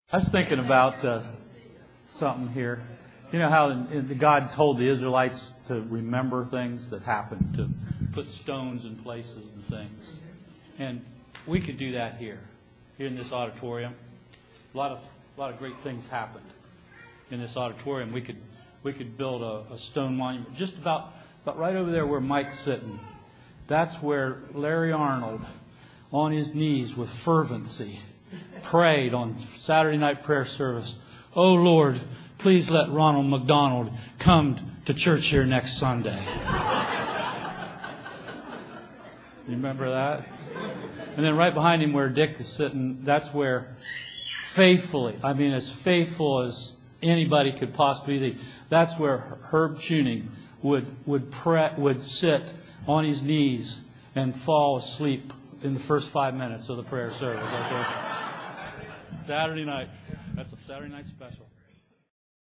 I was thinking about something here. You know how God told the Israelites to remember things that happened, to put stones in places and things. And we could do that here in this auditorium. A lot of great things happened in this auditorium. We could build a stone monument just about right over there where Mike's sitting. That's where Larry Arnold, on his knees with fervency, prayed on Saturday night prayer service. Oh Lord, please let Ronald McDonald come to church here next Sunday. You remember that? And then right behind him where Dick is sitting, that's where as faithful as anybody could possibly be, that's where Herb Tuning would sit on his knees and fall asleep in the first 5 minutes of the prayer service. Okay? Saturday night. That's a Saturday night special.